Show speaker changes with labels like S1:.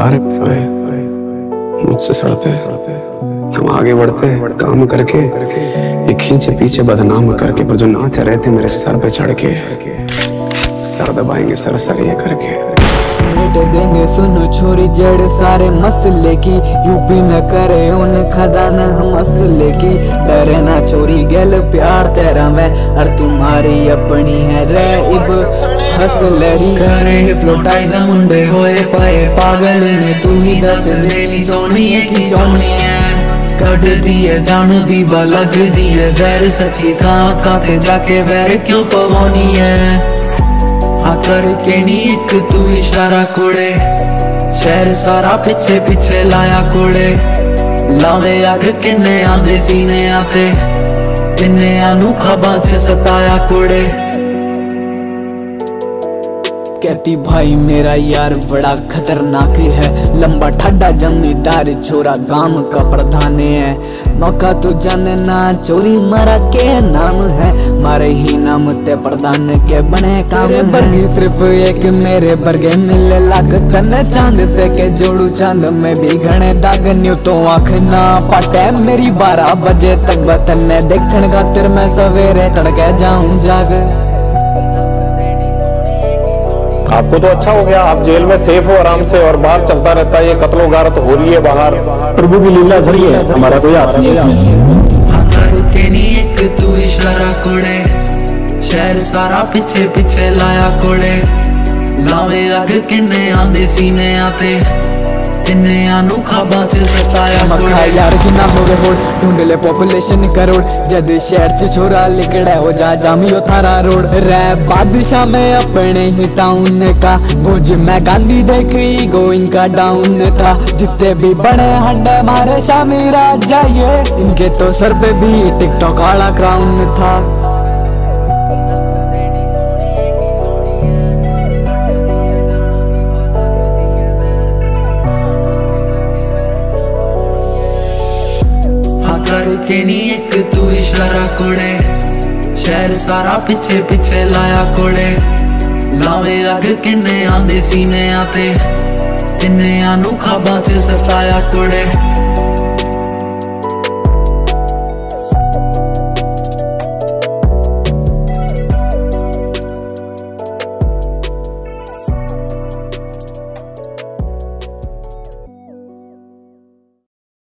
S1: सारे मुझसे सड़ते, हम आगे बढ़ते काम करके, ये खींचे पीछे बदनाम करके, पर जो नाच रहे थे मेरे सर पे चढ़ के, सर दबाएंगे सर ये करके।
S2: मिट देंगे सुनो छोरी जड़ सारे मसले की, यूपी में करे उन खदाना मसले की। डरे ना छोरी गल प्यार तेरा मैं, और तुम्हारी अपनी है रे इब हसलरी। करे हिप्नोटाइज मुंडे होए पाए पागल ने, तू ही दस देनी सोनी है कि चौनी है। कट दिए जान भी लग दिए जहर, सच्ची था काते जाके वैर क्यों पवानी है। आकर के नी एक तू इशारा कोड़े, शहर सारा पीछे पीछे लाया कोड़े। लावे अग किन्ने आंदे सीने आते, किन्ने आनू खाबा च सताया कोड़े। कहती भाई मेरा यार बड़ा खतरनाक है, लंबा ठड्डा जमींदार छोरा गांव का प्रधान है। मौका तो जाने ना चोरी मारा के नाम है, मारे ही नाम ते प्रधान के बने काम है। बर्गी सिर्फ एक मेरे बर्गे मिले लाख तन, चांद से के जोड़ू चांद में भी घने दाग। न्यू तो आँख ना पाटे मेरी 12 बजे तक बतन देखने खातिर मैं सवेरे तड़के जाऊं जाग।
S3: आपको तो अच्छा हो गया, आप जेल में सेफ हो आराम से, और बाहर चलता रहता है ये कत्लो गारत हो रही है बाहर।
S4: प्रभु की लीला सही है, हमारा कोई हाथ नहीं है।
S2: एक तू इशारा कोड़े, शहर सारा पीछे पीछे लाया कोड़े। लावे अग किन्ने आंदे सीने आते, किन्ने आनू खाबा च सताया कोड़े। यार कि ना होवे होड़, ढूंढ ले पॉपुलेशन करोड़। जद शहर च छोरा लिकड़ा हो जा जामियो थारा रोड। रे बादशाह में अपने ही टाउन का, भुज में गांधी देखी गो इनका डाउन था। जितने भी बड़े हंडे मारे शामी राज जाइए, इनके तो सर पे भी टिकटॉक वाला क्राउन था। करके नी एक तू इशारा कोड़े, शहर सारा पीछे पीछे लाया कोड़े। लावे अग किन्ने आंदे सीने आते, किन्ने आनू खाबा च सताया कोड़े।